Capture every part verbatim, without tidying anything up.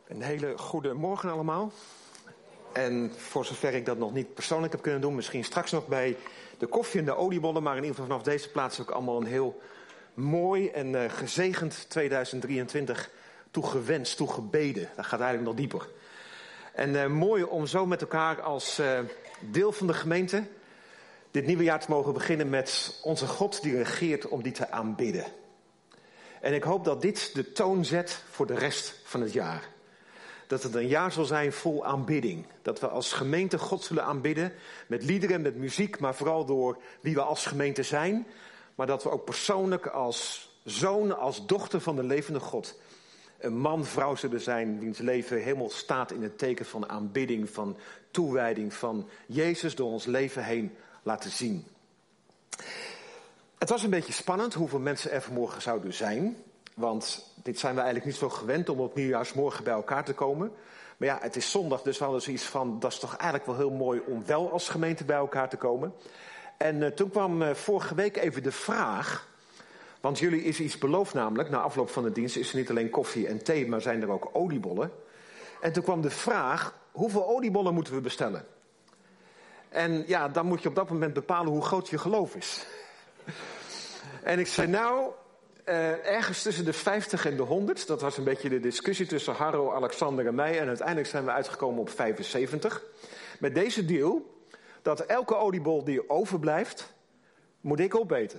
Een hele goede morgen allemaal. En voor zover ik dat nog niet persoonlijk heb kunnen doen, misschien straks nog bij de koffie en de oliebollen, maar in ieder geval vanaf deze plaats ook allemaal een heel mooi en uh, gezegend tweeduizend drieëntwintig toegewenst, toegebeden. Dat gaat eigenlijk nog dieper. En uh, mooi om zo met elkaar als uh, deel van de gemeente dit nieuwe jaar te mogen beginnen met onze God die regeert, om die te aanbidden. En ik hoop dat dit de toon zet voor de rest van het jaar. Dat het een jaar zal zijn vol aanbidding. Dat we als gemeente God zullen aanbidden. Met liederen, met muziek, maar vooral door wie we als gemeente zijn. Maar dat we ook persoonlijk als zoon, als dochter van de levende God een man, vrouw zullen zijn wiens leven helemaal staat in het teken van aanbidding, van toewijding, van Jezus door ons leven heen laten zien. Het was een beetje spannend hoeveel mensen er vanmorgen zouden zijn. Want dit zijn we eigenlijk niet zo gewend om op nieuwjaarsmorgen bij elkaar te komen. Maar ja, het is zondag, dus we hadden zoiets van, dat is toch eigenlijk wel heel mooi om wel als gemeente bij elkaar te komen. En uh, toen kwam uh, vorige week even de vraag, want jullie is iets beloofd namelijk, na afloop van de dienst is er niet alleen koffie en thee, maar zijn er ook oliebollen. En toen kwam de vraag, hoeveel oliebollen moeten we bestellen? En ja, dan moet je op dat moment bepalen hoe groot je geloof is. En ik zei nou, uh, ergens tussen de vijftig en de honderd. Dat was een beetje de discussie tussen Harro, Alexander en mij. En uiteindelijk zijn we uitgekomen op vijfenzeventig. Met deze deal, dat elke oliebol die overblijft, moet ik opeten.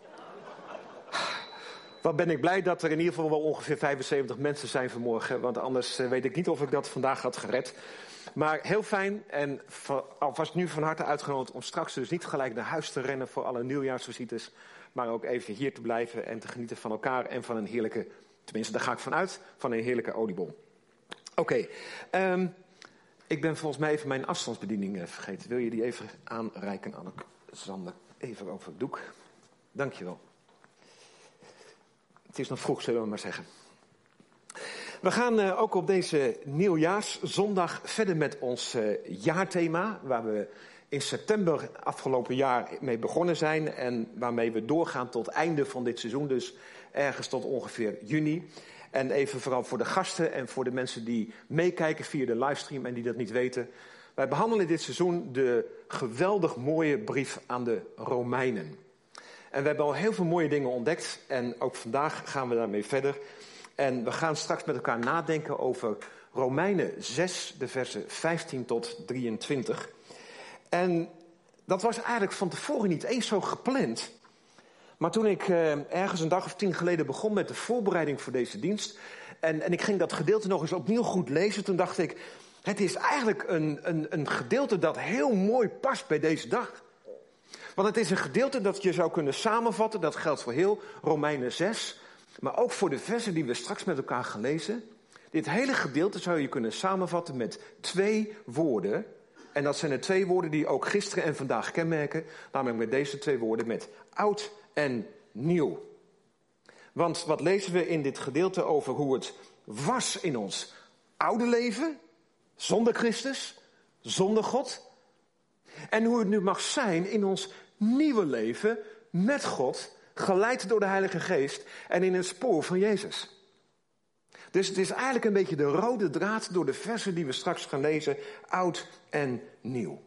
Wat ben ik blij dat er in ieder geval wel ongeveer vijfenzeventig mensen zijn vanmorgen. Want anders uh, weet ik niet of ik dat vandaag had gered. Maar heel fijn en alvast nu van harte uitgenodigd om straks dus niet gelijk naar huis te rennen voor alle nieuwjaarsvisites. Maar ook even hier te blijven en te genieten van elkaar en van een heerlijke, tenminste daar ga ik vanuit, van een heerlijke oliebol. Oké, okay, um, ik ben volgens mij even mijn afstandsbediening uh, vergeten. Wil je die even aanreiken, Alexander? Even over het doek. Dankjewel. Het is nog vroeg, zullen we maar zeggen. We gaan uh, ook op deze nieuwjaarszondag verder met ons uh, jaarthema, waar we in september afgelopen jaar mee begonnen zijn en waarmee we doorgaan tot het einde van dit seizoen, dus ergens tot ongeveer juni. En even vooral voor de gasten en voor de mensen die meekijken via de livestream en die dat niet weten. Wij behandelen dit seizoen de geweldig mooie brief aan de Romeinen. En we hebben al heel veel mooie dingen ontdekt en ook vandaag gaan we daarmee verder. En we gaan straks met elkaar nadenken over Romeinen zes, de versen vijftien tot drieëntwintig. En dat was eigenlijk van tevoren niet eens zo gepland. Maar toen ik uh, ergens een dag of tien geleden begon met de voorbereiding voor deze dienst, En, en ik ging dat gedeelte nog eens opnieuw goed lezen, toen dacht ik, het is eigenlijk een, een, een gedeelte dat heel mooi past bij deze dag. Want het is een gedeelte dat je zou kunnen samenvatten, dat geldt voor heel Romeinen zes, maar ook voor de versen die we straks met elkaar gaan lezen. Dit hele gedeelte zou je kunnen samenvatten met twee woorden. En dat zijn de twee woorden die ook gisteren en vandaag kenmerken. Namelijk met deze twee woorden, met oud en nieuw. Want wat lezen we in dit gedeelte over hoe het was in ons oude leven, zonder Christus, zonder God. En hoe het nu mag zijn in ons nieuwe leven met God, geleid door de Heilige Geest en in het spoor van Jezus. Dus het is eigenlijk een beetje de rode draad door de versen die we straks gaan lezen, oud en nieuw.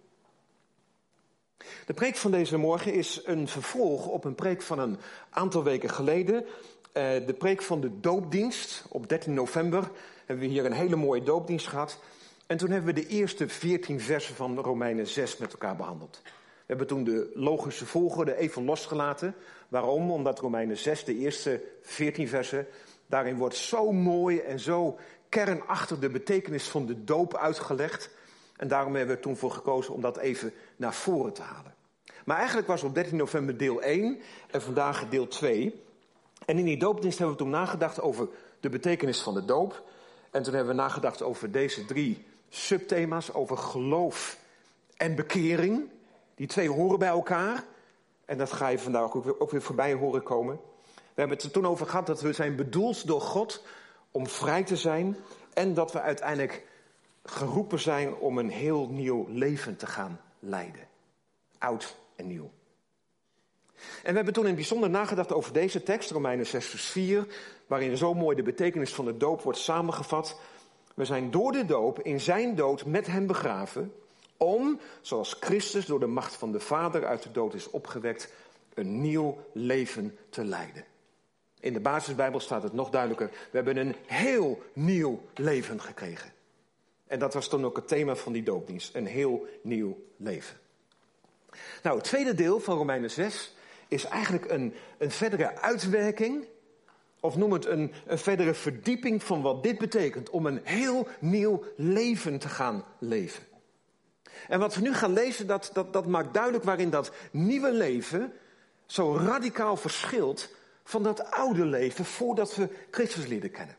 De preek van deze morgen is een vervolg op een preek van een aantal weken geleden. De preek van de doopdienst. Op dertien november hebben we hier een hele mooie doopdienst gehad. En toen hebben we de eerste veertien versen van Romeinen zes met elkaar behandeld. We hebben toen de logische volgorde even losgelaten. Waarom? Omdat Romeinen zes, de eerste veertien versen, daarin wordt zo mooi en zo kernachtig de betekenis van de doop uitgelegd. En daarom hebben we er toen voor gekozen om dat even naar voren te halen. Maar eigenlijk was op dertien november deel één en vandaag deel twee. En in die doopdienst hebben we toen nagedacht over de betekenis van de doop. En toen hebben we nagedacht over deze drie subthema's, over geloof en bekering. Die twee horen bij elkaar. En dat ga je vandaag ook weer, ook weer voorbij horen komen. We hebben het er toen over gehad dat we zijn bedoeld door God om vrij te zijn. En dat we uiteindelijk geroepen zijn om een heel nieuw leven te gaan leiden. Oud en nieuw. En we hebben toen in het bijzonder nagedacht over deze tekst, Romeinen zes vers vier, waarin zo mooi de betekenis van de doop wordt samengevat. We zijn door de doop in zijn dood met hem begraven, om, zoals Christus door de macht van de Vader uit de dood is opgewekt, een nieuw leven te leiden. In de basisbijbel staat het nog duidelijker. We hebben een heel nieuw leven gekregen. En dat was dan ook het thema van die doopdienst. Een heel nieuw leven. Nou, het tweede deel van Romeinen zes is eigenlijk een, een verdere uitwerking, of noem het een, een verdere verdieping van wat dit betekent, om een heel nieuw leven te gaan leven. En wat we nu gaan lezen, dat, dat, dat maakt duidelijk waarin dat nieuwe leven zo radicaal verschilt van dat oude leven voordat we Christus leren kennen.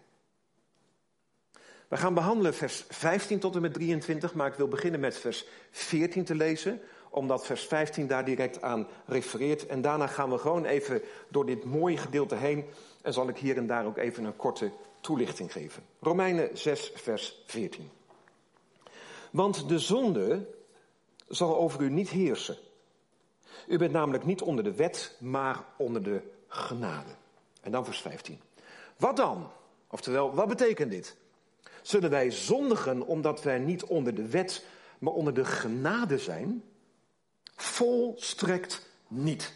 We gaan behandelen vers vijftien tot en met drieëntwintig, maar ik wil beginnen met vers veertien te lezen, omdat vers vijftien daar direct aan refereert. En daarna gaan we gewoon even door dit mooie gedeelte heen en zal ik hier en daar ook even een korte toelichting geven. Romeinen zes, vers veertien. Want de zonde zal over u niet heersen. U bent namelijk niet onder de wet, maar onder de genade. En dan vers vijftien. Wat dan? Oftewel, wat betekent dit? Zullen wij zondigen omdat wij niet onder de wet, maar onder de genade zijn? Volstrekt niet.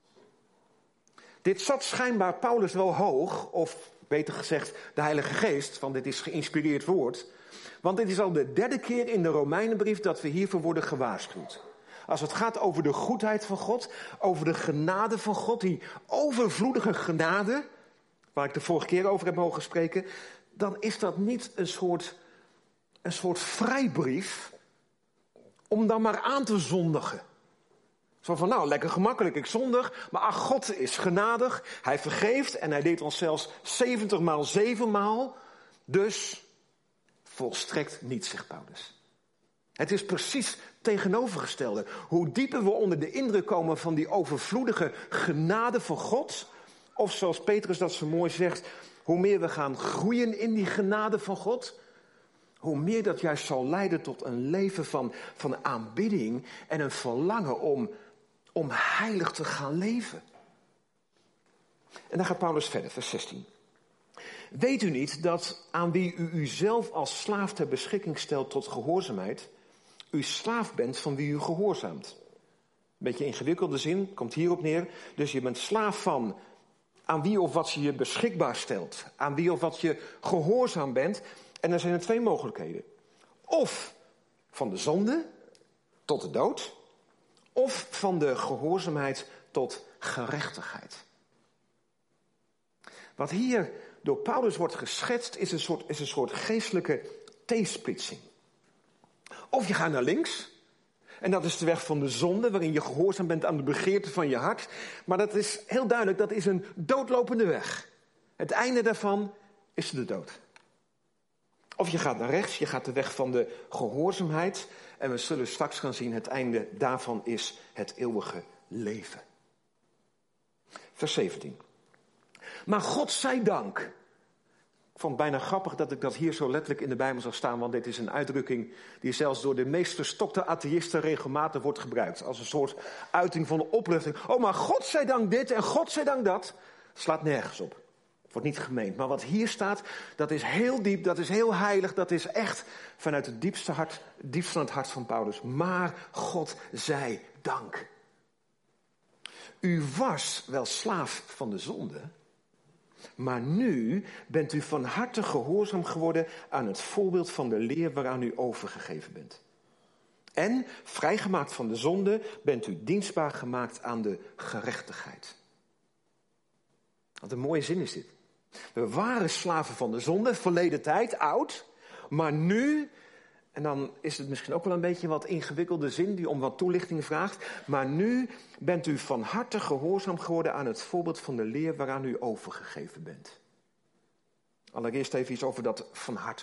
Dit zat schijnbaar Paulus wel hoog, of beter gezegd de Heilige Geest, want dit is geïnspireerd woord. Want dit is al de derde keer in de Romeinenbrief dat we hiervoor worden gewaarschuwd. Als het gaat over de goedheid van God, over de genade van God, die overvloedige genade, waar ik de vorige keer over heb mogen spreken, dan is dat niet een soort, een soort vrijbrief om dan maar aan te zondigen. Zo van, nou, lekker gemakkelijk, ik zondig, maar ach, God is genadig, hij vergeeft en hij deed ons zelfs zeventig maal zeven maal, dus volstrekt niet, zegt Paulus. Het is precies tegenovergestelde. Hoe dieper we onder de indruk komen van die overvloedige genade van God, of zoals Petrus dat zo mooi zegt, hoe meer we gaan groeien in die genade van God, hoe meer dat juist zal leiden tot een leven van, van aanbidding en een verlangen om, om heilig te gaan leven. En dan gaat Paulus verder, vers zestien. Weet u niet dat aan wie u uzelf als slaaf ter beschikking stelt tot gehoorzaamheid, u slaaf bent van wie u gehoorzaamt? Een beetje ingewikkelde zin, komt hierop neer. Dus je bent slaaf van aan wie of wat je je beschikbaar stelt. Aan wie of wat je gehoorzaam bent. En er zijn er twee mogelijkheden. Of van de zonde tot de dood. Of van de gehoorzaamheid tot gerechtigheid. Wat hier door Paulus wordt geschetst is een soort, is een soort geestelijke T-splitsing. Of je gaat naar links. En dat is de weg van de zonde, waarin je gehoorzaam bent aan de begeerte van je hart. Maar dat is heel duidelijk, dat is een doodlopende weg. Het einde daarvan is de dood. Of je gaat naar rechts, je gaat de weg van de gehoorzaamheid. En we zullen straks gaan zien, het einde daarvan is het eeuwige leven. Vers zeventien. Maar God zij dank. Ik vond het bijna grappig dat ik dat hier zo letterlijk in de Bijbel zag staan. Want dit is een uitdrukking die zelfs door de meest verstokte atheïsten regelmatig wordt gebruikt. Als een soort uiting van de opluchting. Oh, maar God zij dank dit en God zij dank dat. Slaat nergens op. Het wordt niet gemeend. Maar wat hier staat, dat is heel diep, dat is heel heilig. Dat is echt vanuit het diepste hart, diepst van het hart van Paulus. Maar God zij dank. U was wel slaaf van de zonde. Maar nu bent u van harte gehoorzaam geworden aan het voorbeeld van de leer waaraan u overgegeven bent. En, vrijgemaakt van de zonde, bent u dienstbaar gemaakt aan de gerechtigheid. Wat een mooie zin is dit. We waren slaven van de zonde, verleden tijd, oud. Maar nu, en dan is het misschien ook wel een beetje een wat ingewikkelde zin die om wat toelichting vraagt. Maar nu bent u van harte gehoorzaam geworden aan het voorbeeld van de leer waaraan u overgegeven bent. Allereerst even iets over dat van harte.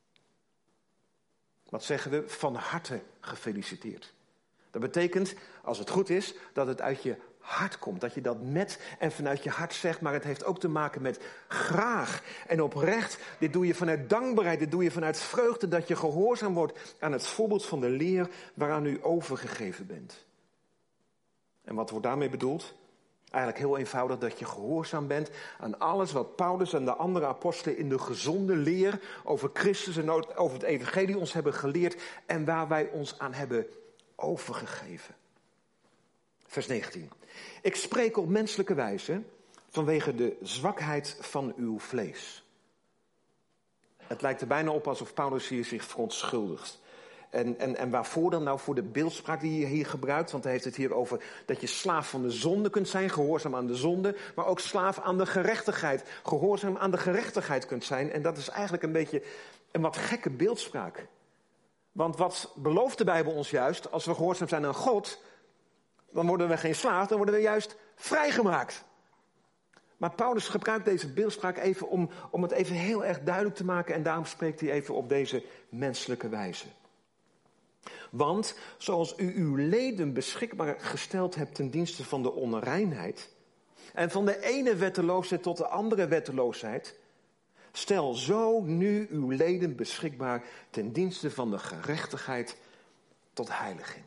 Wat zeggen we? Van harte gefeliciteerd. Dat betekent, als het goed is, dat het uit je hart komt. Dat je dat met en vanuit je hart zegt, maar het heeft ook te maken met graag en oprecht. Dit doe je vanuit dankbaarheid, dit doe je vanuit vreugde, dat je gehoorzaam wordt aan het voorbeeld van de leer waaraan u overgegeven bent. En wat wordt daarmee bedoeld? Eigenlijk heel eenvoudig dat je gehoorzaam bent aan alles wat Paulus en de andere apostelen in de gezonde leer over Christus en over het evangelie ons hebben geleerd en waar wij ons aan hebben overgegeven. Vers negentien. Ik spreek op menselijke wijze vanwege de zwakheid van uw vlees. Het lijkt er bijna op alsof Paulus hier zich verontschuldigt. En, en, en waarvoor dan? Nou, voor de beeldspraak die hij hier gebruikt. Want hij heeft het hier over dat je slaaf van de zonde kunt zijn. Gehoorzaam aan de zonde. Maar ook slaaf aan de gerechtigheid. Gehoorzaam aan de gerechtigheid kunt zijn. En dat is eigenlijk een beetje een wat gekke beeldspraak. Want wat belooft de Bijbel ons juist? Als we gehoorzaam zijn aan God, dan worden we geen slaaf. Dan worden we juist vrijgemaakt. Maar Paulus gebruikt deze beeldspraak even om, om het even heel erg duidelijk te maken. En daarom spreekt hij even op deze menselijke wijze. Want zoals u uw leden beschikbaar gesteld hebt ten dienste van de onreinheid, en van de ene wetteloosheid tot de andere wetteloosheid, stel zo nu uw leden beschikbaar ten dienste van de gerechtigheid tot heiliging.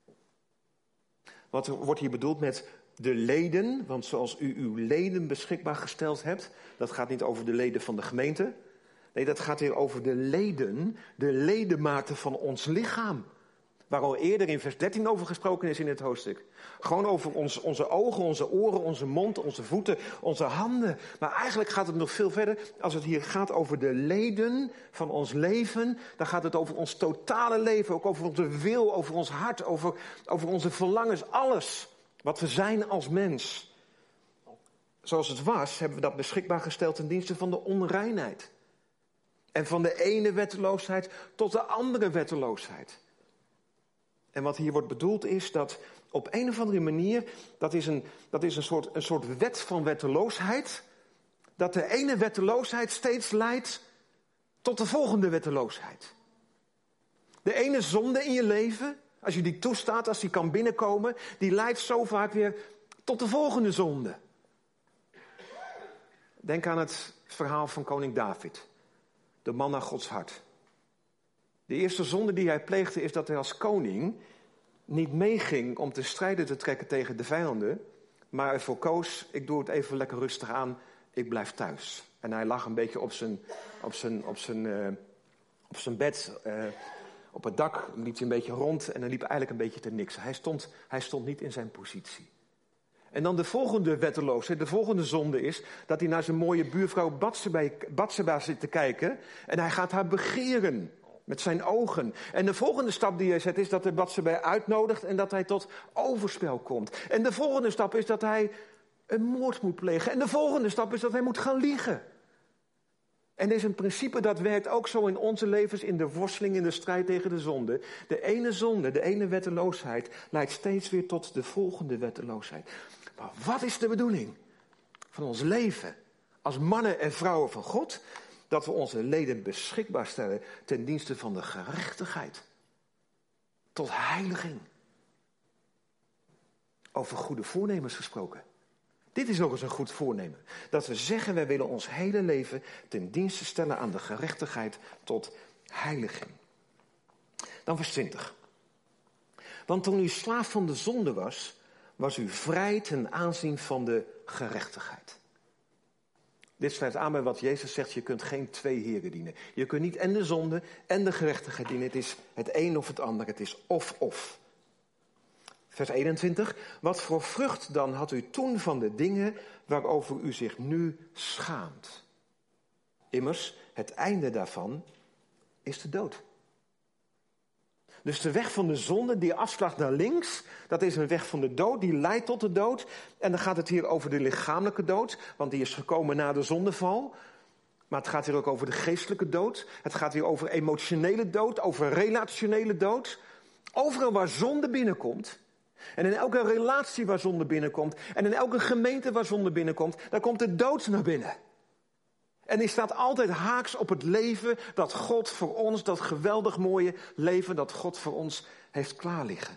Wat wordt hier bedoeld met de leden? Want zoals u uw leden beschikbaar gesteld hebt, dat gaat niet over de leden van de gemeente. Nee, dat gaat hier over de leden, de ledematen van ons lichaam. Waar al eerder in vers dertien over gesproken is in het hoofdstuk. Gewoon over ons, onze ogen, onze oren, onze mond, onze voeten, onze handen. Maar eigenlijk gaat het nog veel verder. Als het hier gaat over de leden van ons leven, dan gaat het over ons totale leven. Ook over onze wil, over ons hart, over, over onze verlangens. Alles wat we zijn als mens. Zoals het was, hebben we dat beschikbaar gesteld ten dienste van de onreinheid. En van de ene wetteloosheid tot de andere wetteloosheid. En wat hier wordt bedoeld is dat op een of andere manier, dat is een, dat is een, soort, een soort wet van wetteloosheid, dat de ene wetteloosheid steeds leidt tot de volgende wetteloosheid. De ene zonde in je leven, als je die toestaat, als die kan binnenkomen, die leidt zo vaak weer tot de volgende zonde. Denk aan het verhaal van koning David, de man naar Gods hart. De eerste zonde die hij pleegde is dat hij als koning niet meeging om te strijden te trekken tegen de vijanden, maar ervoor koos, ik doe het even lekker rustig aan, ik blijf thuis. En hij lag een beetje op zijn, op zijn, op zijn, uh, op zijn bed, uh, op het dak, liep hij een beetje rond en hij liep eigenlijk een beetje te niks. Hij stond, hij stond niet in zijn positie. En dan de volgende wetteloosheid, de volgende zonde is dat hij naar zijn mooie buurvrouw Batseba zit te kijken en hij gaat haar begeren. Met zijn ogen. En de volgende stap die hij zet is dat hij Batseba uitnodigt en dat hij tot overspel komt. En de volgende stap is dat hij een moord moet plegen. En de volgende stap is dat hij moet gaan liegen. En dit is een principe dat werkt ook zo in onze levens, in de worsteling, in de strijd tegen de zonde. De ene zonde, de ene wetteloosheid leidt steeds weer tot de volgende wetteloosheid. Maar wat is de bedoeling van ons leven als mannen en vrouwen van God? Dat we onze leden beschikbaar stellen ten dienste van de gerechtigheid. Tot heiliging. Over goede voornemens gesproken. Dit is nog eens een goed voornemen. Dat we zeggen, wij willen ons hele leven ten dienste stellen aan de gerechtigheid tot heiliging. Dan vers twintig. Want toen u slaaf van de zonde was, was u vrij ten aanzien van de gerechtigheid. Dit sluit aan bij wat Jezus zegt, je kunt geen twee heren dienen. Je kunt niet en de zonde en de gerechtigheid dienen. Het is het een of het ander, het is of-of. Vers eenentwintig. Wat voor vrucht dan had u toen van de dingen waarover u zich nu schaamt? Immers, het einde daarvan is de dood. Dus de weg van de zonde, die afslag naar links, dat is een weg van de dood, die leidt tot de dood. En dan gaat het hier over de lichamelijke dood, want die is gekomen na de zondeval. Maar het gaat hier ook over de geestelijke dood. Het gaat hier over emotionele dood, over relationele dood. Overal waar zonde binnenkomt, en in elke relatie waar zonde binnenkomt, en in elke gemeente waar zonde binnenkomt, daar komt de dood naar binnen. En die staat altijd haaks op het leven dat God voor ons, dat geweldig mooie leven dat God voor ons heeft klaarliggen.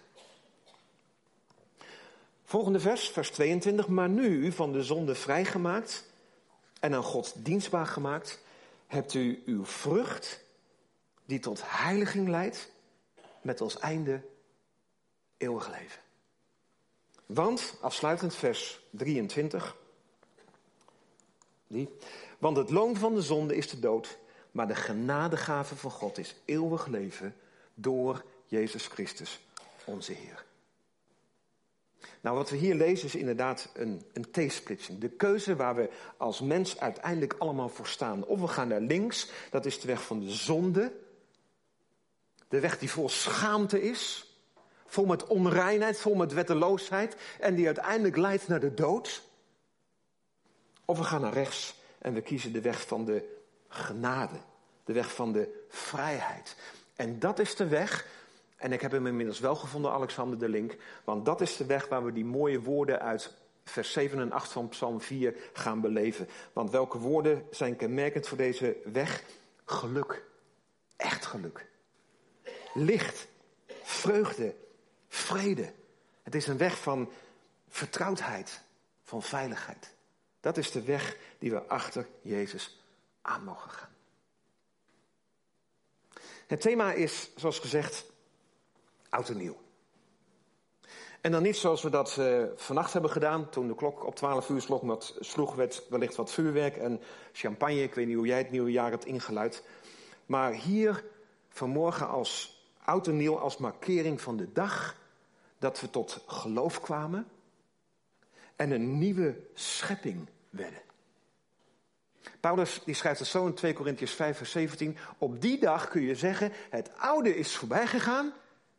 Volgende vers, vers tweeëntwintig. Maar nu, van de zonde vrijgemaakt en aan God dienstbaar gemaakt, hebt u uw vrucht, die tot heiliging leidt, met als einde eeuwig leven. Want, afsluitend vers drieëntwintig. Die, want het loon van de zonde is de dood, maar de genadegave van God is eeuwig leven door Jezus Christus, onze Heer. Nou, wat we hier lezen is inderdaad een, een T-splitsing. De keuze waar we als mens uiteindelijk allemaal voor staan. Of we gaan naar links, dat is de weg van de zonde. De weg die vol schaamte is. Vol met onreinheid, vol met wetteloosheid. En die uiteindelijk leidt naar de dood. Of we gaan naar rechts en we kiezen de weg van de genade. De weg van de vrijheid. En dat is de weg. En ik heb hem inmiddels wel gevonden, Alexander de link. Want dat is de weg waar we die mooie woorden uit vers zeven en acht van Psalm vier gaan beleven. Want welke woorden zijn kenmerkend voor deze weg? Geluk. Echt geluk. Licht. Vreugde. Vrede. Het is een weg van vertrouwdheid. Van veiligheid. Dat is de weg die we achter Jezus aan mogen gaan. Het thema is, zoals gezegd, oud en nieuw. En dan niet zoals we dat uh, vannacht hebben gedaan. Toen de klok op twaalf uur sloeg, wat, sloeg werd wellicht wat vuurwerk en champagne. Ik weet niet hoe jij het nieuwe jaar hebt ingeluid. Maar hier vanmorgen als oud en nieuw, als markering van de dag dat we tot geloof kwamen en een nieuwe schepping werden. Paulus die schrijft het zo in twee Korintiërs vijf vers zeventien. Op die dag kun je zeggen, het oude is voorbij gegaan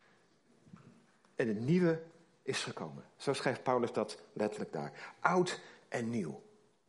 en het nieuwe is gekomen. Zo schrijft Paulus dat letterlijk daar. Oud en nieuw.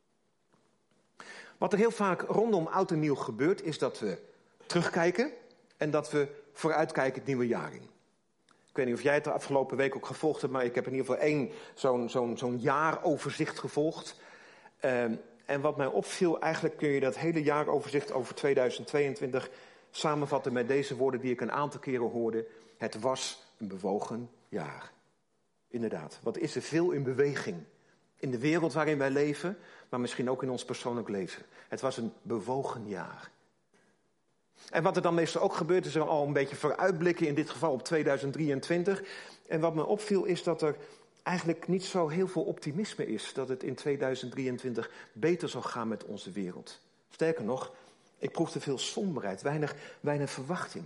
Wat er heel vaak rondom oud en nieuw gebeurt, is dat we terugkijken en dat we vooruitkijken het nieuwe jaar in. Ik weet niet of jij het de afgelopen week ook gevolgd hebt, maar ik heb in ieder geval één zo'n, zo'n, zo'n jaaroverzicht gevolgd. Um, en wat mij opviel, eigenlijk kun je dat hele jaaroverzicht over tweeduizend tweeëntwintig samenvatten met deze woorden die ik een aantal keren hoorde. Het was een bewogen jaar. Inderdaad, wat is er veel in beweging. In de wereld waarin wij leven, maar misschien ook in ons persoonlijk leven. Het was een bewogen jaar. En wat er dan meestal ook gebeurt, is er al een beetje vooruitblikken, in dit geval op tweeduizend drieëntwintig. En wat me opviel is dat er eigenlijk niet zo heel veel optimisme is dat het in tweeduizend drieëntwintig beter zal gaan met onze wereld. Sterker nog, ik proefde veel somberheid, weinig, weinig verwachting.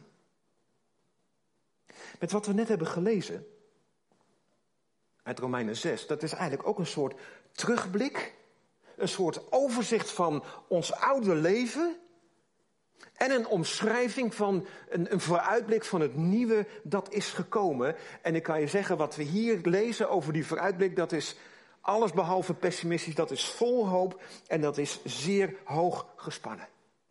Met wat we net hebben gelezen uit Romeinen zes, dat is eigenlijk ook een soort terugblik, een soort overzicht van ons oude leven en een omschrijving van een, een vooruitblik van het nieuwe dat is gekomen. En ik kan je zeggen, wat we hier lezen over die vooruitblik, dat is alles behalve pessimistisch, dat is vol hoop en dat is zeer hoog gespannen.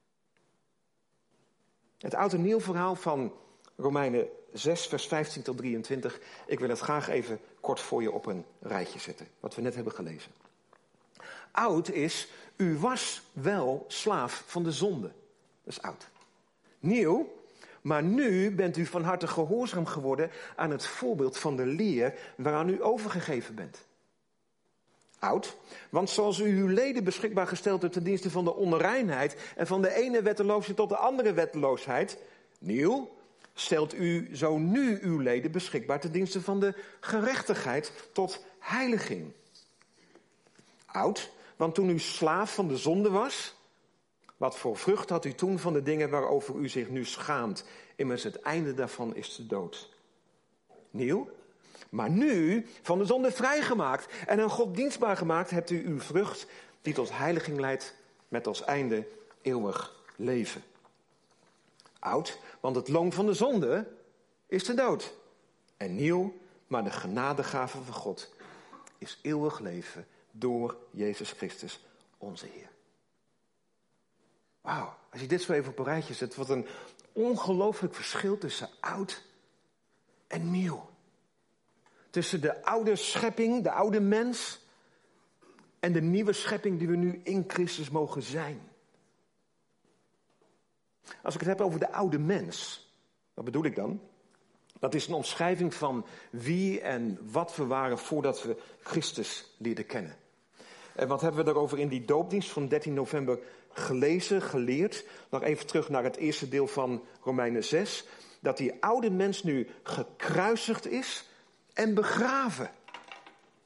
Het oud en nieuw verhaal van Romeinen zes, vers vijftien tot drieëntwintig. Ik wil het graag even kort voor je op een rijtje zetten, wat we net hebben gelezen. Oud is, u was wel slaaf van de zonde. Dat is oud. Nieuw, maar nu bent u van harte gehoorzaam geworden aan het voorbeeld van de leer waaraan u overgegeven bent. Oud, want zoals u uw leden beschikbaar gesteld hebt ten dienste van de onreinheid en van de ene wetteloosheid tot de andere wetteloosheid. Nieuw, stelt u zo nu uw leden beschikbaar ten dienste van de gerechtigheid tot heiliging. Oud, want toen u slaaf van de zonde was, wat voor vrucht had u toen van de dingen waarover u zich nu schaamt? Immers het einde daarvan is de dood. Nieuw, maar nu van de zonde vrijgemaakt en aan God dienstbaar gemaakt, hebt u uw vrucht die tot heiliging leidt met als einde eeuwig leven. Oud, want het loon van de zonde is de dood. En nieuw, maar de genadegave van God is eeuwig leven door Jezus Christus, onze Heer. Wauw, als je dit zo even op een rijtje zet, wat een ongelooflijk verschil tussen oud en nieuw. Tussen de oude schepping, de oude mens, en de nieuwe schepping die we nu in Christus mogen zijn. Als ik het heb over de oude mens, wat bedoel ik dan? Dat is een omschrijving van wie en wat we waren voordat we Christus leerden kennen. En wat hebben we daarover in die doopdienst van dertien november gelezen, geleerd? Nog even terug naar het eerste deel van Romeinen zes. Dat die oude mens nu gekruisigd is en begraven.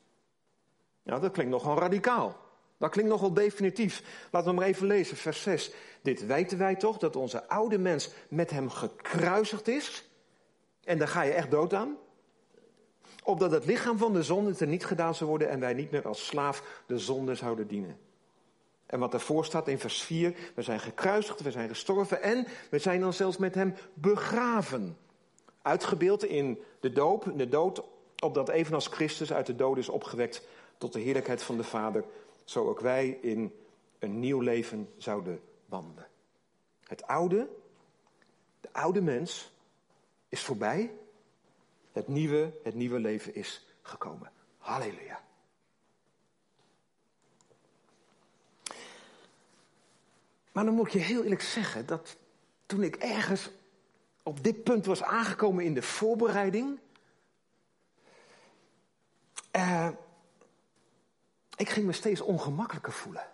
Nou, dat klinkt nogal radicaal. Dat klinkt nogal definitief. Laten we maar even lezen, vers zes. Dit weten wij toch, dat onze oude mens met hem gekruisigd is. En daar ga je echt dood aan. Opdat het lichaam van de zonde er niet gedaan zou worden en wij niet meer als slaaf de zonde zouden dienen. En wat daarvoor staat in vers vier, we zijn gekruisigd, we zijn gestorven en we zijn dan zelfs met hem begraven. Uitgebeeld in de doop, in de dood, opdat evenals Christus uit de dood is opgewekt tot de heerlijkheid van de Vader, zo ook wij in een nieuw leven zouden wandelen. Het oude, de oude mens is voorbij. Het nieuwe, het nieuwe leven is gekomen. Halleluja. Maar dan moet ik je heel eerlijk zeggen dat toen ik ergens op dit punt was aangekomen in de voorbereiding, Uh, ik ging me steeds ongemakkelijker voelen.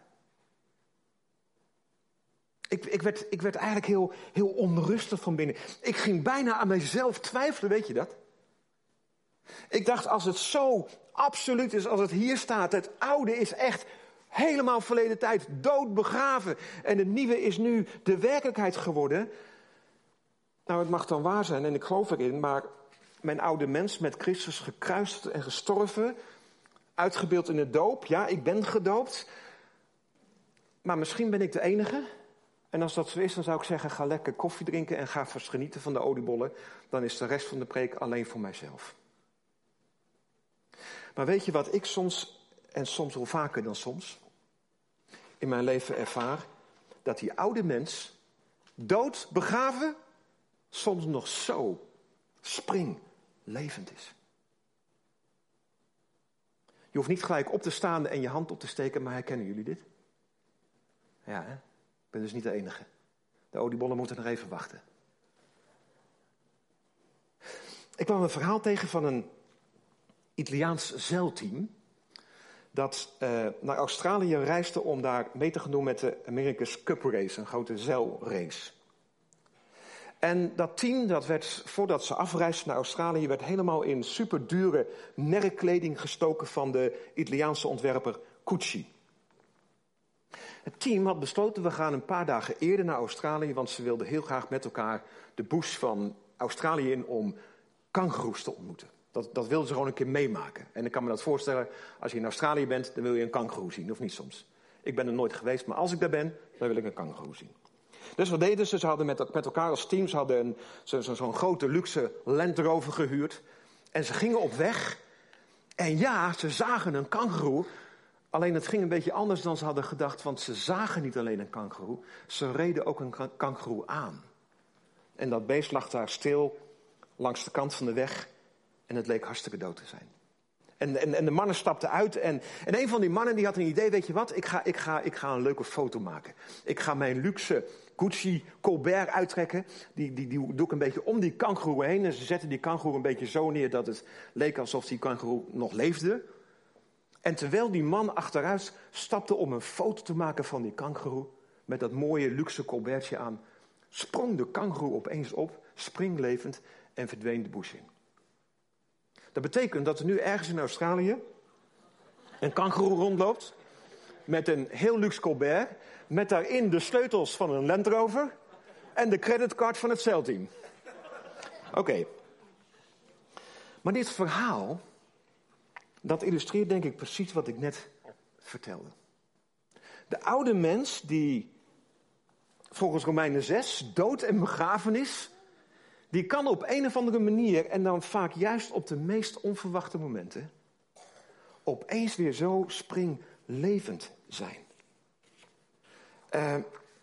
Ik, ik, werd, ik werd eigenlijk heel, heel onrustig van binnen. Ik ging bijna aan mijzelf twijfelen, weet je dat? Ik dacht, als het zo absoluut is als het hier staat, het oude is echt helemaal verleden tijd, dood begraven. En het nieuwe is nu de werkelijkheid geworden. Nou, het mag dan waar zijn en ik geloof erin, maar mijn oude mens met Christus gekruisigd en gestorven, uitgebeeld in de doop. Ja, ik ben gedoopt. Maar misschien ben ik de enige. En als dat zo is, dan zou ik zeggen, ga lekker koffie drinken en ga vast genieten van de oliebollen. Dan is de rest van de preek alleen voor mijzelf. Maar weet je wat ik soms, en soms wel vaker dan soms, in mijn leven ervaar? Dat die oude mens, dood, begraven, soms nog zo springlevend is. Je hoeft niet gelijk op te staan en je hand op te steken, maar herkennen jullie dit? Ja, hè? Ik ben dus niet de enige. De oliebollen moeten nog even wachten. Ik kwam een verhaal tegen van een Italiaans zeilteam dat uh, naar Australië reisde om daar mee te gaan doen met de America's Cup Race, een grote zeilrace. En dat team, dat werd, voordat ze afreisden naar Australië, werd helemaal in superdure merkkleding gestoken van de Italiaanse ontwerper Gucci. Het team had besloten, we gaan een paar dagen eerder naar Australië, want ze wilden heel graag met elkaar de bush van Australië in om kangoeroes te ontmoeten. Dat, dat wilden ze gewoon een keer meemaken. En ik kan me dat voorstellen, als je in Australië bent, dan wil je een kangoeroe zien, of niet soms. Ik ben er nooit geweest, maar als ik daar ben, dan wil ik een kangoeroe zien. Dus wat deden ze? Ze hadden met, met elkaar als team, ze hadden een, zo, zo, zo'n grote luxe Land Rover gehuurd. En ze gingen op weg. En ja, ze zagen een kangoeroe. Alleen het ging een beetje anders dan ze hadden gedacht, want ze zagen niet alleen een kangoeroe, ze reden ook een kangoeroe aan. En dat beest lag daar stil langs de kant van de weg en het leek hartstikke dood te zijn. En, en, en de mannen stapten uit en, en een van die mannen die had een idee, weet je wat, ik ga, ik, ga, ik ga een leuke foto maken. Ik ga mijn luxe Gucci Colbert uittrekken, die, die, die doe ik een beetje om die kangoeroe heen. En ze zetten die kangoeroe een beetje zo neer dat het leek alsof die kangoeroe nog leefde. En terwijl die man achteruit stapte om een foto te maken van die kangoeroe, met dat mooie luxe Colbertje aan, sprong de kangoeroe opeens op, springlevend, en verdween de bush in. Dat betekent dat er nu ergens in Australië een kangoeroe rondloopt met een heel luxe Colbert, met daarin de sleutels van een Land Rover en de creditcard van het zeilteam. Oké. Okay. Maar dit verhaal, dat illustreert denk ik precies wat ik net vertelde. De oude mens die volgens Romeinen zes dood en begraven is, die kan op een of andere manier, en dan vaak juist op de meest onverwachte momenten, opeens weer zo springlevend zijn. Uh,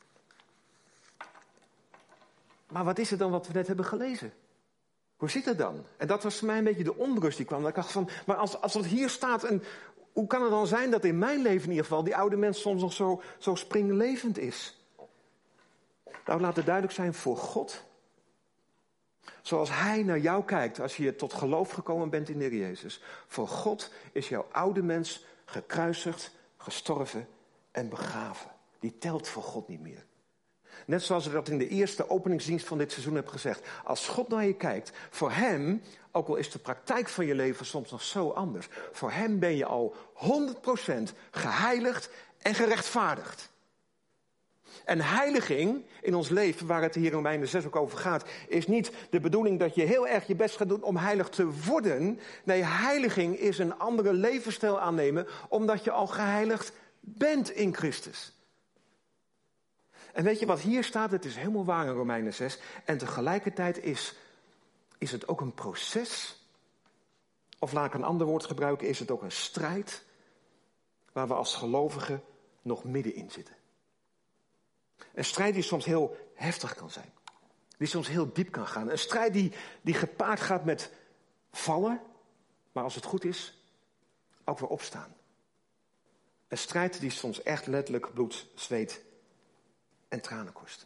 maar wat is het dan wat we net hebben gelezen? Hoe zit het dan? En dat was voor mij een beetje de onrust die kwam. Dat ik dacht van, maar als, als het hier staat, en hoe kan het dan zijn dat in mijn leven in ieder geval die oude mens soms nog zo, zo springlevend is? Nou, laat het duidelijk zijn, voor God, zoals Hij naar jou kijkt als je tot geloof gekomen bent in de Heer Jezus. Voor God is jouw oude mens gekruisigd, gestorven en begraven. Die telt voor God niet meer. Net zoals ik dat in de eerste openingsdienst van dit seizoen heb gezegd. Als God naar je kijkt, voor hem, ook al is de praktijk van je leven soms nog zo anders. Voor hem ben je al honderd procent geheiligd en gerechtvaardigd. En heiliging in ons leven, waar het hier in Romeinen zes ook over gaat, is niet de bedoeling dat je heel erg je best gaat doen om heilig te worden. Nee, heiliging is een andere levensstijl aannemen, omdat je al geheiligd bent in Christus. En weet je wat hier staat? Het is helemaal waar in Romeinen zes. En tegelijkertijd is, is het ook een proces. Of laat ik een ander woord gebruiken, is het ook een strijd waar we als gelovigen nog middenin zitten. Een strijd die soms heel heftig kan zijn. Die soms heel diep kan gaan. Een strijd die, die gepaard gaat met vallen. Maar als het goed is, ook weer opstaan. Een strijd die soms echt letterlijk bloed, zweet en tranen kost.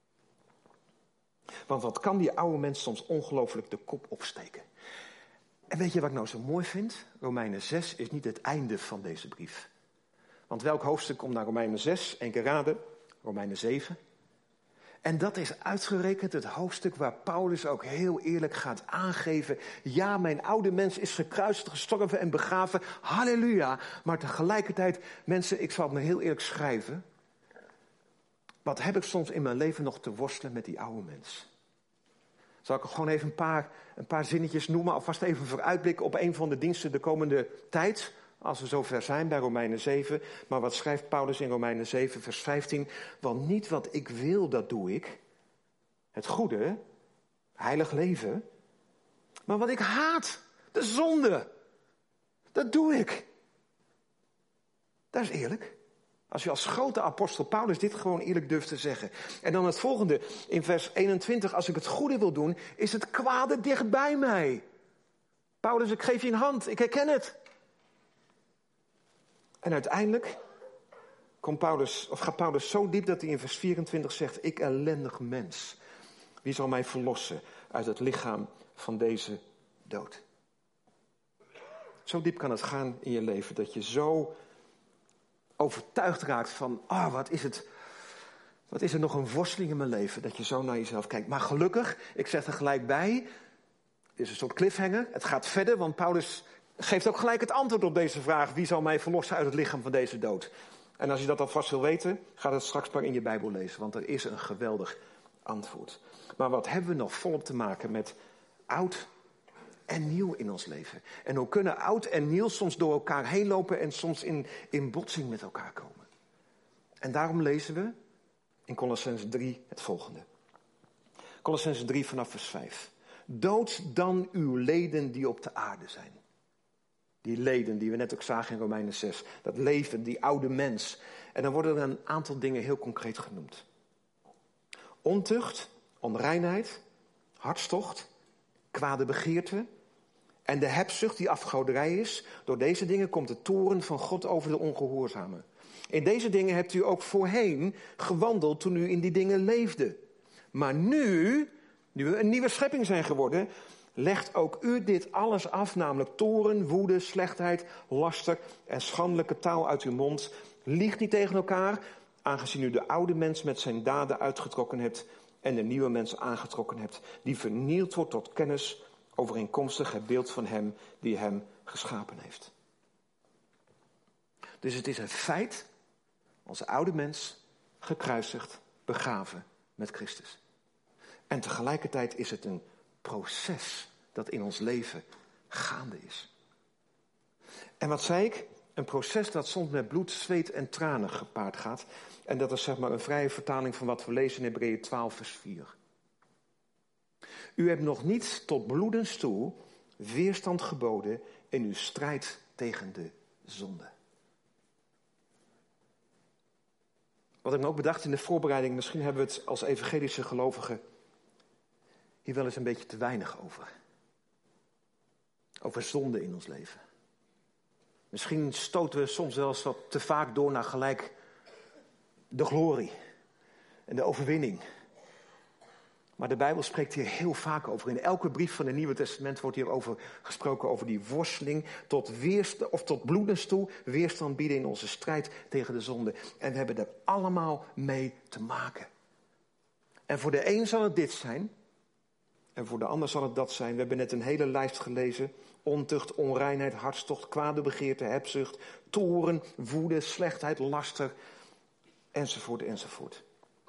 Want wat kan die oude mens soms ongelooflijk de kop opsteken. En weet je wat ik nou zo mooi vind? Romeinen zes is niet het einde van deze brief. Want welk hoofdstuk komt naar Romeinen zes? Eén keer raden. Romeinen zeven. En dat is uitgerekend het hoofdstuk waar Paulus ook heel eerlijk gaat aangeven. Ja, mijn oude mens is gekruisigd, gestorven en begraven. Halleluja. Maar tegelijkertijd, mensen, ik zal het me heel eerlijk schrijven. Wat heb ik soms in mijn leven nog te worstelen met die oude mens? Zal ik gewoon even een paar, een paar zinnetjes noemen, alvast even vooruitblikken op een van de diensten de komende tijd, als we zover zijn bij Romeinen zeven. Maar wat schrijft Paulus in Romeinen zeven, vers vijftien? Want niet wat ik wil, dat doe ik. Het goede, heilig leven. Maar wat ik haat, de zonde, dat doe ik. Dat is eerlijk. Als je als grote apostel Paulus dit gewoon eerlijk durft te zeggen. En dan het volgende, in vers eenentwintig. Als ik het goede wil doen, is het kwade dicht bij mij. Paulus, ik geef je een hand, ik herken het. En uiteindelijk komt Paulus, of gaat Paulus zo diep dat hij in vers vierentwintig zegt: ik ellendig mens, wie zal mij verlossen uit het lichaam van deze dood? Zo diep kan het gaan in je leven, dat je zo overtuigd raakt van, ah, oh, wat is het, wat is er nog een worsteling in mijn leven, dat je zo naar jezelf kijkt. Maar gelukkig, ik zeg er gelijk bij, dit is een soort cliffhanger, het gaat verder, want Paulus geeft ook gelijk het antwoord op deze vraag: wie zal mij verlossen uit het lichaam van deze dood? En als je dat alvast wil weten, ga het straks maar in je Bijbel lezen, want er is een geweldig antwoord. Maar wat hebben we nog volop te maken met oud en nieuw in ons leven? En hoe kunnen oud en nieuw soms door elkaar heen lopen en soms in, in botsing met elkaar komen? En daarom lezen we in Kolossenzen drie het volgende. Kolossenzen drie vanaf vers vijf. Dood dan uw leden die op de aarde zijn. Die leden die we net ook zagen in Romeinen zes. Dat leven, die oude mens. En dan worden er een aantal dingen heel concreet genoemd. Ontucht, onreinheid, hartstocht, kwade begeerte en de hebzucht die afgoderij is. Door deze dingen komt de toorn van God over de ongehoorzamen. In deze dingen hebt u ook voorheen gewandeld toen u in die dingen leefde. Maar nu, nu we een nieuwe schepping zijn geworden, legt ook u dit alles af, namelijk toorn, woede, slechtheid, laster en schandelijke taal uit uw mond. Liegt niet tegen elkaar, aangezien u de oude mens met zijn daden uitgetrokken hebt en de nieuwe mens aangetrokken hebt, die vernield wordt tot kennis overeenkomstig het beeld van hem die hem geschapen heeft. Dus het is een feit, onze oude mens gekruisigd, begraven met Christus. En tegelijkertijd is het een proces dat in ons leven gaande is. En wat zei ik? Een proces dat soms met bloed, zweet en tranen gepaard gaat. En dat is zeg maar een vrije vertaling van wat we lezen in Hebreeën twaalf vers vier. U hebt nog niet tot bloedens toe weerstand geboden in uw strijd tegen de zonde. Wat ik me ook bedacht in de voorbereiding, misschien hebben we het als evangelische gelovigen hier wel eens een beetje te weinig over. Over zonde in ons leven. Misschien stoten we soms wel eens wat te vaak door naar gelijk de glorie en de overwinning. Maar de Bijbel spreekt hier heel vaak over. In elke brief van het Nieuwe Testament wordt hier over gesproken, over die worsteling tot, weerst- of tot bloedens toe, weerstand bieden in onze strijd tegen de zonde. En we hebben er allemaal mee te maken. En voor de een zal het dit zijn. En voor de ander zal het dat zijn. We hebben net een hele lijst gelezen. Ontucht, onreinheid, hartstocht, kwade begeerte, hebzucht, toorn, woede, slechtheid, laster, enzovoort, enzovoort.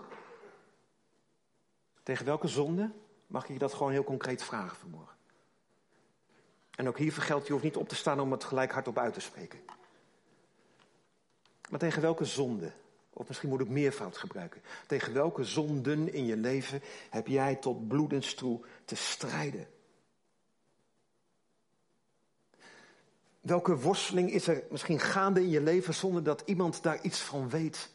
Tegen welke zonde mag ik je dat gewoon heel concreet vragen vanmorgen? En ook hier vergeldt, je hoeft niet op te staan om het gelijk hardop uit te spreken. Maar tegen welke zonde, of misschien moet ik meervoud gebruiken. Tegen welke zonden in je leven heb jij tot bloedens toe te strijden? Welke worsteling is er misschien gaande in je leven zonder dat iemand daar iets van weet?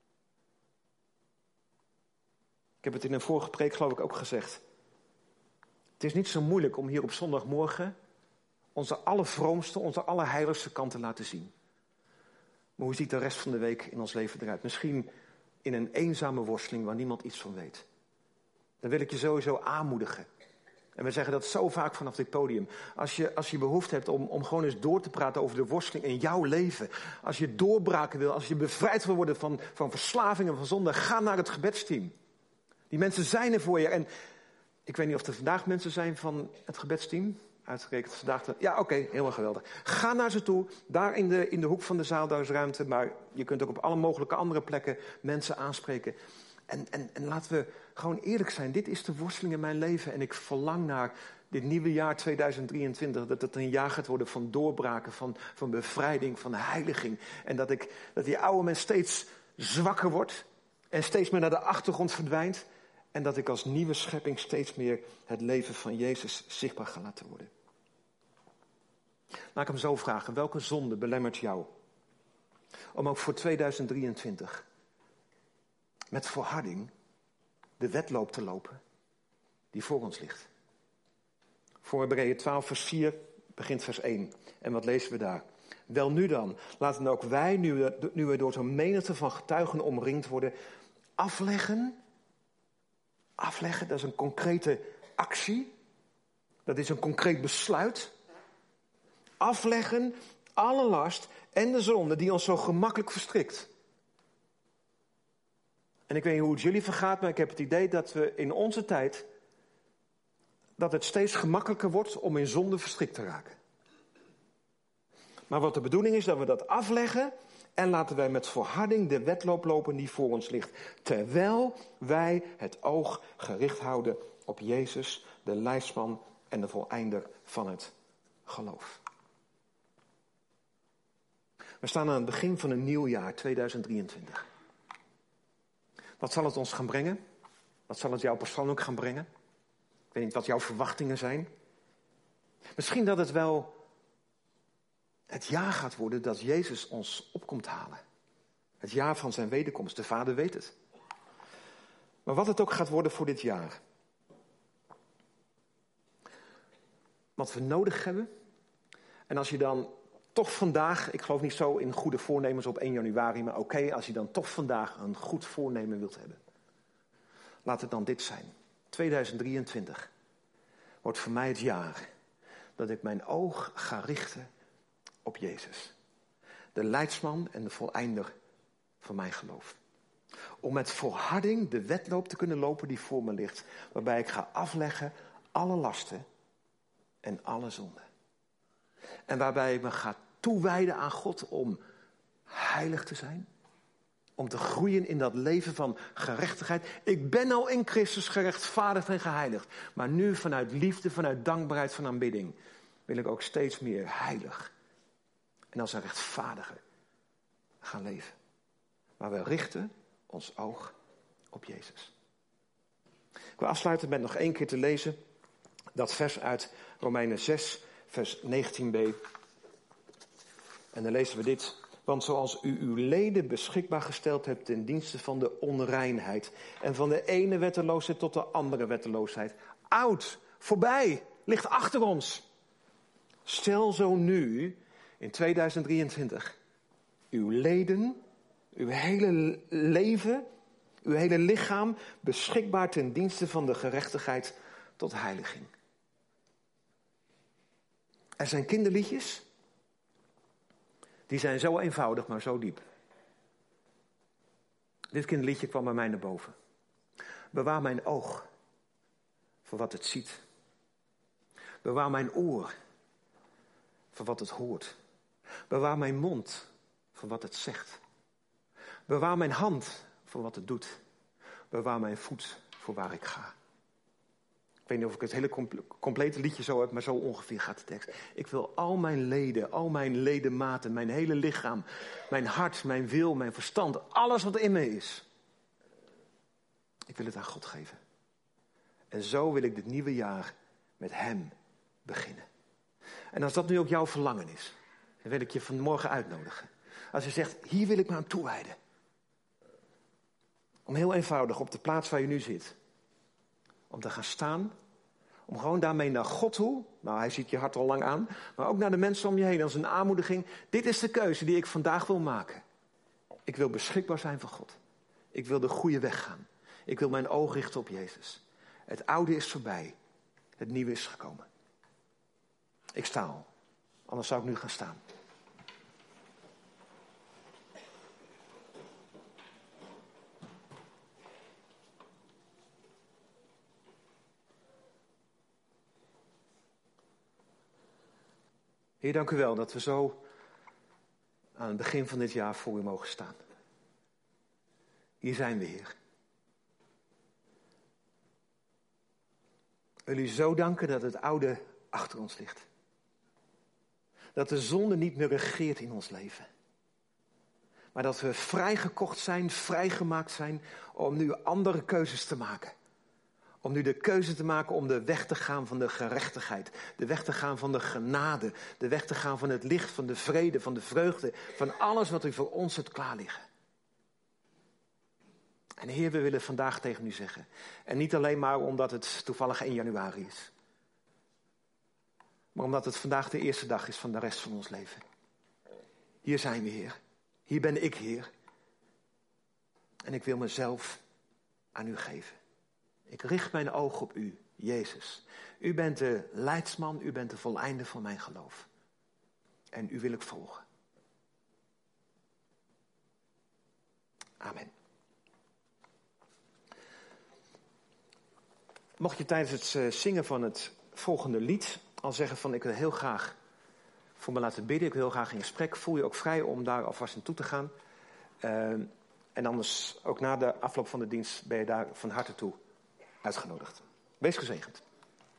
Ik heb het in een vorige preek geloof ik ook gezegd. Het is niet zo moeilijk om hier op zondagmorgen onze allervroomste, onze allerheiligste kant te laten zien. Maar hoe ziet de rest van de week in ons leven eruit? Misschien in een eenzame worsteling waar niemand iets van weet. Dan wil ik je sowieso aanmoedigen. En we zeggen dat zo vaak vanaf dit podium. Als je, als je behoefte hebt om, om gewoon eens door te praten over de worsteling in jouw leven. Als je doorbraken wil, als je bevrijd wil worden van, van verslavingen, van zonde. Ga naar het gebedsteam. Die mensen zijn er voor je. En ik weet niet of er vandaag mensen zijn van het gebedsteam. Uitgerekend vandaag. De... Ja, oké, okay, helemaal geweldig. Ga naar ze toe. Daar in de, in de hoek van de zaal, daar is ruimte. Maar je kunt ook op alle mogelijke andere plekken mensen aanspreken. En, en, en laten we gewoon eerlijk zijn. Dit is de worsteling in mijn leven. En ik verlang naar dit nieuwe jaar tweeduizend drieëntwintig. Dat het een jaar gaat worden van doorbraken, van, van bevrijding, van heiliging. En dat, ik, dat die oude mens steeds zwakker wordt. En steeds meer naar de achtergrond verdwijnt. En dat ik als nieuwe schepping steeds meer het leven van Jezus zichtbaar ga laten worden. Laat ik hem zo vragen. Welke zonde belemmert jou om ook voor tweeduizend drieëntwintig met volharding de wedloop te lopen die voor ons ligt? Voor Hebreeën twaalf vers vier begint vers één. En wat lezen we daar? Wel nu dan, laten ook wij, nu we, nu we door zo'n menigte van getuigen omringd worden, afleggen. Afleggen, dat is een concrete actie. Dat is een concreet besluit. Afleggen alle last en de zonde die ons zo gemakkelijk verstrikt. En ik weet niet hoe het jullie vergaat, maar ik heb het idee dat we in onze tijd, dat het steeds gemakkelijker wordt om in zonde verstrikt te raken. Maar wat de bedoeling is, dat we dat afleggen en laten wij met volharding de wedloop lopen die voor ons ligt. Terwijl wij het oog gericht houden op Jezus, de leidsman en de voleinder van het geloof. We staan aan het begin van een nieuw jaar, tweeduizend drieëntwintig. Wat zal het ons gaan brengen? Wat zal het jou persoonlijk gaan brengen? Ik weet niet wat jouw verwachtingen zijn. Misschien dat het wel het jaar gaat worden dat Jezus ons opkomt halen. Het jaar van zijn wederkomst. De Vader weet het. Maar wat het ook gaat worden voor dit jaar. Wat we nodig hebben. En als je dan toch vandaag, ik geloof niet zo in goede voornemens op één januari, maar oké, okay, als je dan toch vandaag een goed voornemen wilt hebben. Laat het dan dit zijn. tweeduizend drieëntwintig wordt voor mij het jaar dat ik mijn oog ga richten op Jezus. De leidsman en de voleinder van mijn geloof. Om met volharding de wedloop te kunnen lopen die voor me ligt. Waarbij ik ga afleggen alle lasten en alle zonden. En waarbij ik me ga toewijden aan God om heilig te zijn. Om te groeien in dat leven van gerechtigheid. Ik ben al in Christus gerechtvaardigd en geheiligd. Maar nu vanuit liefde, vanuit dankbaarheid, van aanbidding wil ik ook steeds meer heilig. En als een rechtvaardiger gaan leven. Maar we richten ons oog op Jezus. Ik wil afsluiten met nog één keer te lezen. Dat vers uit Romeinen zes, vers negentien b. En dan lezen we dit. Want zoals u uw leden beschikbaar gesteld hebt ten dienste van de onreinheid. En van de ene wetteloosheid tot de andere wetteloosheid. Oud, voorbij, ligt achter ons. Stel zo nu, in tweeduizend drieëntwintig, uw leden, uw hele leven, uw hele lichaam beschikbaar ten dienste van de gerechtigheid tot heiliging. Er zijn kinderliedjes. Die zijn zo eenvoudig, maar zo diep. Dit kinderliedje kwam bij mij naar boven. Bewaar mijn oog voor wat het ziet. Bewaar mijn oor voor wat het hoort. Bewaar mijn mond voor wat het zegt. Bewaar mijn hand voor wat het doet. Bewaar mijn voet voor waar ik ga. Ik weet niet of ik het hele complete liedje zo heb, maar zo ongeveer gaat de tekst. Ik wil al mijn leden, al mijn ledematen, mijn hele lichaam, mijn hart, mijn wil, mijn verstand, alles wat in me is. Ik wil het aan God geven. En zo wil ik dit nieuwe jaar met hem beginnen. En als dat nu ook jouw verlangen is, dan wil ik je vanmorgen uitnodigen. Als je zegt, hier wil ik me aan toewijden. Om heel eenvoudig op de plaats waar je nu zit. Om te gaan staan. Om gewoon daarmee naar God toe. Nou, hij ziet je hart al lang aan. Maar ook naar de mensen om je heen als een aanmoediging. Dit is de keuze die ik vandaag wil maken. Ik wil beschikbaar zijn voor God. Ik wil de goede weg gaan. Ik wil mijn oog richten op Jezus. Het oude is voorbij. Het nieuwe is gekomen. Ik sta al. Anders zou ik nu gaan staan. Heer, dank u wel dat we zo aan het begin van dit jaar voor u mogen staan. Hier zijn we, Heer. Ik wil u zo danken dat het oude achter ons ligt. Dat de zonde niet meer regeert in ons leven. Maar dat we vrijgekocht zijn, vrijgemaakt zijn om nu andere keuzes te maken. Om nu de keuze te maken om de weg te gaan van de gerechtigheid. De weg te gaan van de genade. De weg te gaan van het licht, van de vrede, van de vreugde. Van alles wat u voor ons hebt klaarliggen. En Heer, we willen vandaag tegen u zeggen. En niet alleen maar omdat het toevallig één januari is. Maar omdat het vandaag de eerste dag is van de rest van ons leven. Hier zijn we, Heer. Hier ben ik, Heer. En ik wil mezelf aan u geven. Ik richt mijn oog op u, Jezus. U bent de leidsman, u bent de voleinde van mijn geloof. En u wil ik volgen. Amen. Mocht je tijdens het zingen van het volgende lied al zeggen van ik wil heel graag voor me laten bidden. Ik wil heel graag in gesprek. Voel je ook vrij om daar alvast naartoe te gaan. Uh, en anders ook na de afloop van de dienst ben je daar van harte toe uitgenodigd. Wees gezegend.